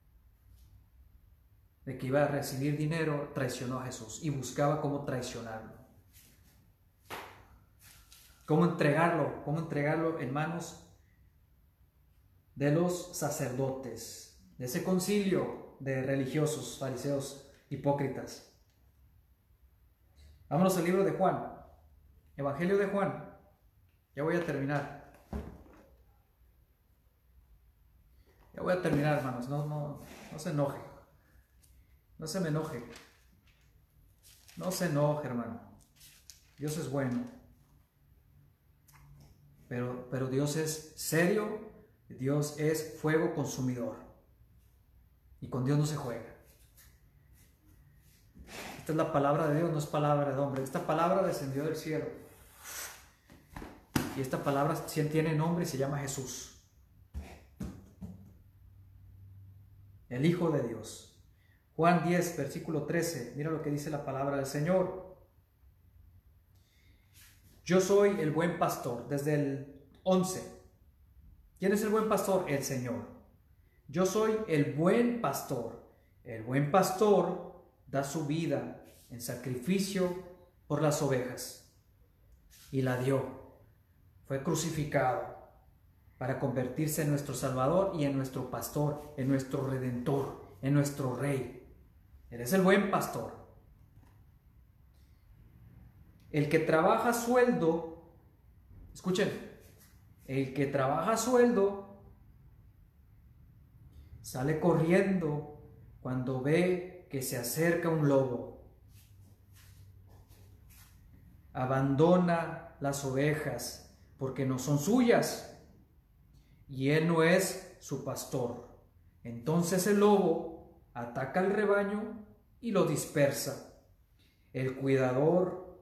de que iba a recibir dinero, traicionó a Jesús y buscaba cómo traicionarlo. Cómo entregarlo en manos de los sacerdotes, de ese concilio de religiosos, fariseos, hipócritas. Vámonos al libro de Juan, Evangelio de Juan. Ya voy a terminar. Hermanos. No se enoje. No se me enoje. No se enoje, hermano. Dios es bueno. Pero Dios es serio. Dios es fuego consumidor. Y con Dios no se juega. Esta es la palabra de Dios, no es palabra de hombre. Esta palabra descendió del cielo. Y esta palabra tiene nombre y se llama Jesús. El Hijo de Dios. Juan 10, versículo 13. Mira lo que dice la palabra del Señor. Yo soy el buen pastor. Desde el 11. ¿Quién es el buen pastor? El Señor. Yo soy el buen pastor. El buen pastor da su vida en sacrificio por las ovejas. Y la dio. Fue crucificado para convertirse en nuestro Salvador y en nuestro pastor, en nuestro Redentor, en nuestro Rey. Él es el buen pastor. El que trabaja a sueldo, escuchen, el que trabaja a sueldo sale corriendo cuando ve que se acerca un lobo. Abandona las ovejas porque no son suyas, y él no es su pastor. Entonces el lobo ataca al rebaño y lo dispersa. El cuidador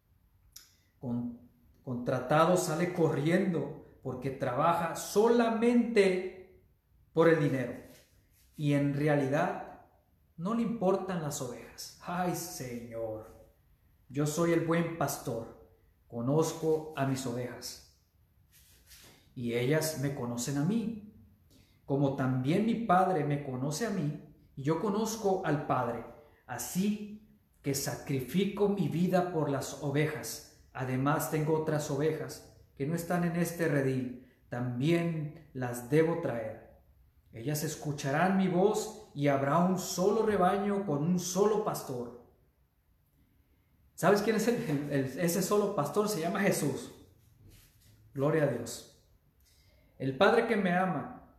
contratado sale corriendo porque trabaja solamente por el dinero y en realidad no le importan las ovejas. Ay, Señor, yo soy el buen pastor, conozco a mis ovejas y ellas me conocen a mí, como también mi Padre me conoce a mí y yo conozco al Padre, así que sacrifico mi vida por las ovejas. Además tengo otras ovejas que no están en este redil, también las debo traer. Ellas escucharán mi voz y habrá un solo rebaño con un solo pastor. ¿Sabes quién es ese solo pastor? Se llama Jesús. Gloria a Dios. El Padre que me ama,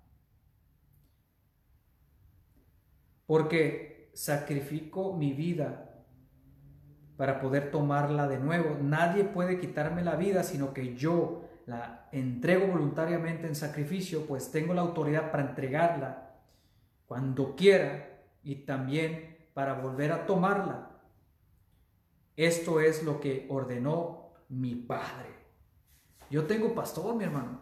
porque sacrifico mi vida para poder tomarla de nuevo. Nadie puede quitarme la vida, sino que yo la entrego voluntariamente en sacrificio, pues tengo la autoridad para entregarla cuando quiera y también para volver a tomarla. Esto es lo que ordenó mi Padre. Yo tengo pastor, mi hermano.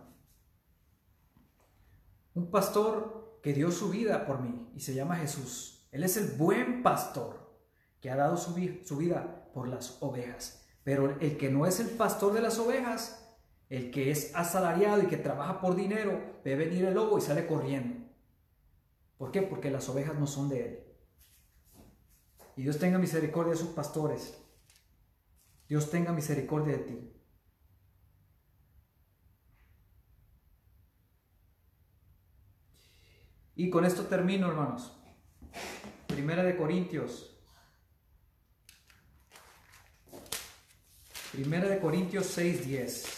Un pastor que dio su vida por mí y se llama Jesús. Él es el buen pastor que ha dado su vida por las ovejas. Pero el que no es el pastor de las ovejas, el que es asalariado y que trabaja por dinero, ve venir el lobo y sale corriendo. ¿Por qué? Porque las ovejas no son de él. Y Dios tenga misericordia de sus pastores. Dios tenga misericordia de ti. Y con esto termino, hermanos. Primera de Corintios 6:10.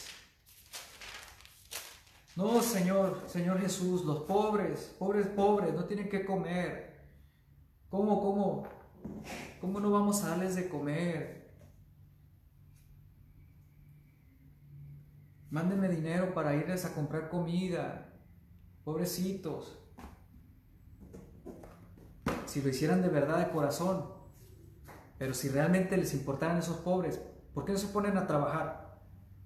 No, Señor Jesús, los pobres, no tienen que comer. ¿Cómo no vamos a darles de comer? Mándenme dinero para irles a comprar comida. Pobrecitos. Si lo hicieran de verdad, de corazón. Pero si realmente les importaran esos pobres, ¿por qué no se ponen a trabajar?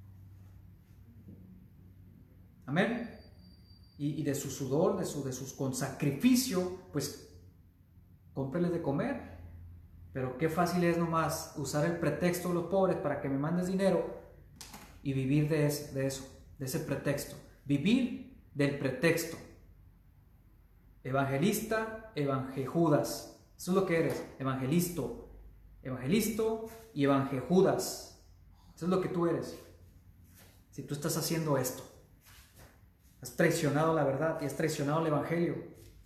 Amén. Y de su sudor, con sacrificio, pues cómprenles de comer. Pero qué fácil es nomás usar el pretexto de los pobres para que me mandes dinero y vivir de ese pretexto. Vivir del pretexto. Evangelista, evangejudas. Eso es lo que eres, evangelisto y evangejudas. Eso es lo que tú eres. Si tú estás haciendo esto, has traicionado la verdad y has traicionado el evangelio.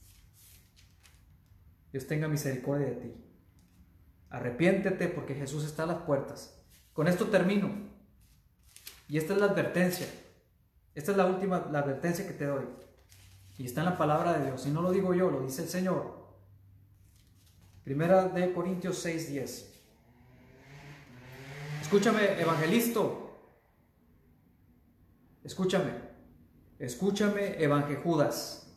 Dios tenga misericordia de ti. Arrepiéntete porque Jesús está a las puertas. Con esto termino. Y esta es la advertencia. Esta es la última advertencia que te doy. Y está en la palabra de Dios. Y no lo digo yo, lo dice el Señor. Primera de Corintios 6:10. Escúchame, evangelisto. Escúchame, evangejudas.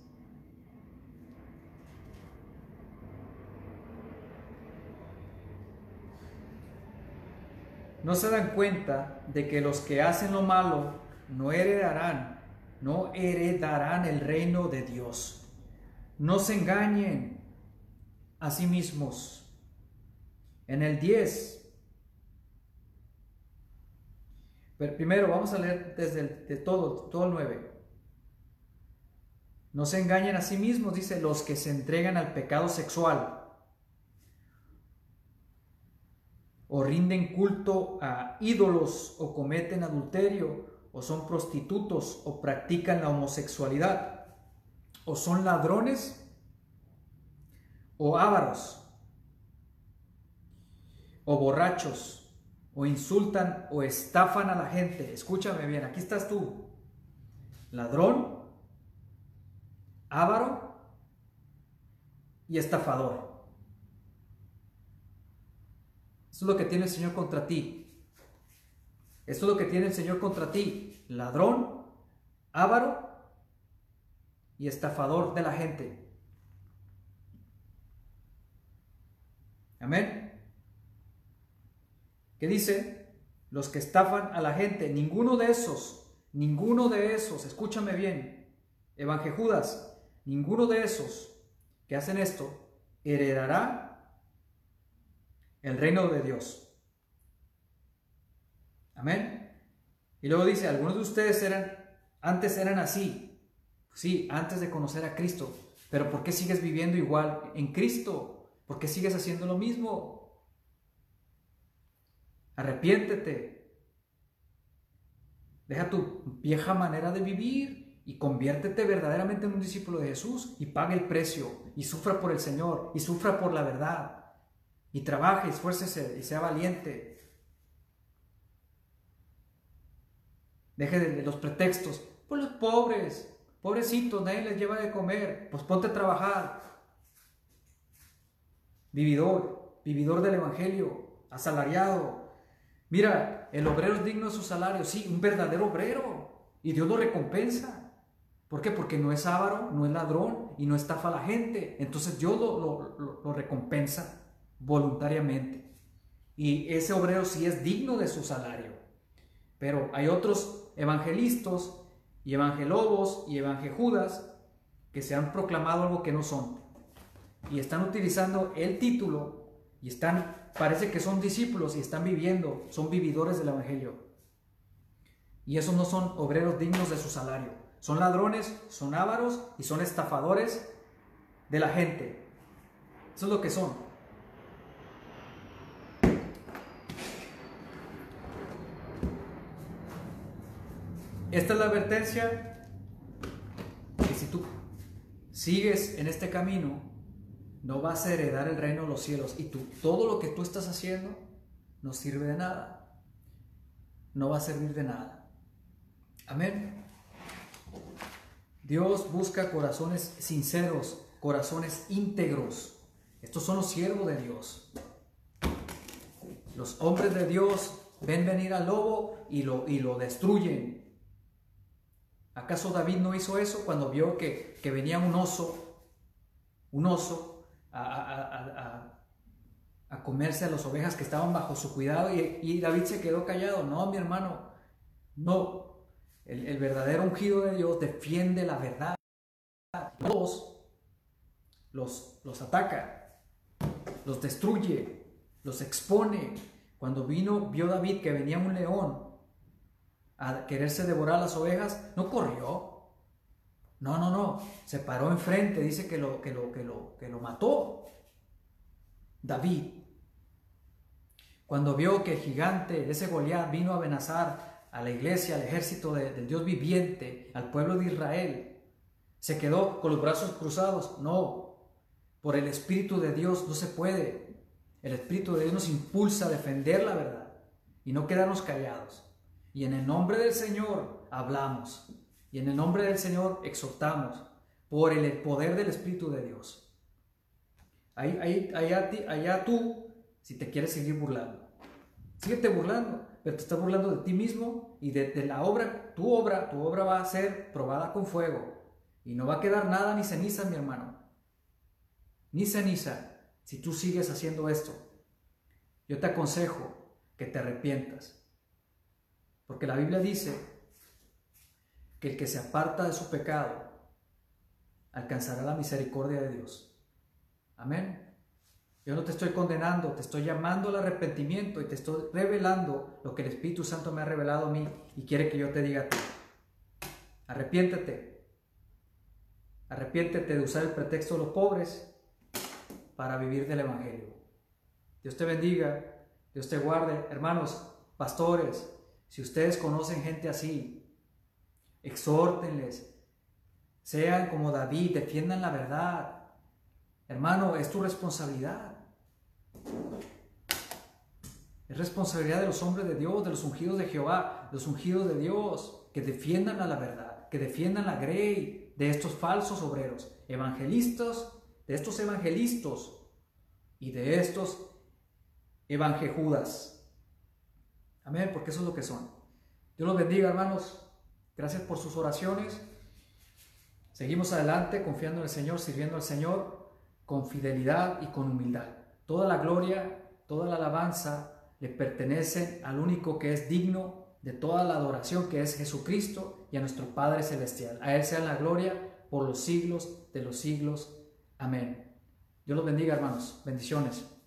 ¿No se dan cuenta de que los que hacen lo malo no heredarán el reino de Dios? No se engañen a sí mismos. En el 10. Pero primero vamos a leer desde todo el 9. No se engañen a sí mismos, dice, los que se entregan al pecado sexual o rinden culto a ídolos o cometen adulterio o son prostitutos o practican la homosexualidad o son ladrones o ávaros o borrachos o insultan o estafan a la gente. Escúchame bien, aquí estás tú, ladrón, avaro y estafador. Eso es lo que tiene el Señor contra ti. Esto es lo que tiene el Señor contra ti: ladrón, avaro y estafador de la gente. Amén. ¿Qué dice? Los que estafan a la gente. Ninguno de esos, escúchame bien, evangejudas, ninguno de esos que hacen esto heredará el reino de Dios. Amén. Y luego dice, algunos de ustedes antes eran así. Sí, antes de conocer a Cristo. Pero ¿por qué sigues viviendo igual en Cristo? ¿Por qué sigues haciendo lo mismo? Arrepiéntete. Deja tu vieja manera de vivir y conviértete verdaderamente en un discípulo de Jesús y paga el precio y sufra por el Señor y sufra por la verdad y trabaje, esfuércese y sea valiente. Deje de los pretextos. Pues los pobres, pobrecitos, nadie les lleva de comer. Pues ponte a trabajar. Vividor del evangelio, asalariado. Mira, el obrero es digno de su salario. Sí, un verdadero obrero. Y Dios lo recompensa. ¿Por qué? Porque no es avaro, no es ladrón y no estafa a la gente. Entonces Dios lo recompensa voluntariamente. Y ese obrero sí es digno de su salario. Pero hay otros evangelistas y evangelobos y evangejudas que se han proclamado algo que no son. Y están utilizando el título y parece que son discípulos y están viviendo, son vividores del evangelio. Y esos no son obreros dignos de su salario. Son ladrones, son ávaros y son estafadores de la gente. Eso es lo que son. Esta es la advertencia, que si tú sigues en este camino, no vas a heredar el reino de los cielos. Y todo lo que tú estás haciendo no sirve de nada. No va a servir de nada. Amén. Dios busca corazones sinceros, corazones íntegros. Estos son los siervos de Dios. Los hombres de Dios ven venir al lobo y lo destruyen. ¿Acaso David no hizo eso cuando vio que venía un oso a comerse a las ovejas que estaban bajo su cuidado y David se quedó callado? No, mi hermano, no. El verdadero ungido de Dios defiende la verdad. Los ataca, los destruye, los expone. Cuando vio David que venía un león a quererse devorar las ovejas, no corrió. No. Se paró enfrente, dice que lo mató. David. Cuando vio que el gigante, ese Goliat, vino a amenazar a la iglesia, al ejército del Dios viviente, al pueblo de Israel, se quedó con los brazos cruzados. No, por el Espíritu de Dios no se puede. El Espíritu de Dios nos impulsa a defender la verdad y no quedarnos callados. Y en el nombre del Señor hablamos. Y en el nombre del Señor exhortamos por el poder del Espíritu de Dios. Allá tú, si te quieres seguir burlando, síguete burlando, pero te estás burlando de ti mismo y de la obra. Tu obra va a ser probada con fuego. Y no va a quedar nada ni ceniza, mi hermano. Ni ceniza, si tú sigues haciendo esto. Yo te aconsejo que te arrepientas. Porque la Biblia dice que el que se aparta de su pecado alcanzará la misericordia de Dios. Amén. Yo no te estoy condenando, te estoy llamando al arrepentimiento y te estoy revelando lo que el Espíritu Santo me ha revelado a mí y quiere que yo te diga a ti. Arrepiéntete. Arrepiéntete de usar el pretexto de los pobres para vivir del evangelio. Dios te bendiga, Dios te guarde. Hermanos, pastores, si ustedes conocen gente así, exhórtenles, sean como David, defiendan la verdad. Hermano, es tu responsabilidad. Es responsabilidad de los hombres de Dios, de los ungidos de Jehová, los ungidos de Dios, que defiendan a la verdad, que defiendan la grey de estos falsos obreros, evangelistas, de estos evangelistas y de estos evangejudas. Amén, porque eso es lo que son. Dios los bendiga, hermanos. Gracias por sus oraciones. Seguimos adelante confiando en el Señor, sirviendo al Señor con fidelidad y con humildad. Toda la gloria, toda la alabanza le pertenecen al único que es digno de toda la adoración, que es Jesucristo, y a nuestro Padre Celestial. A Él sea la gloria por los siglos de los siglos. Amén. Dios los bendiga, hermanos. Bendiciones.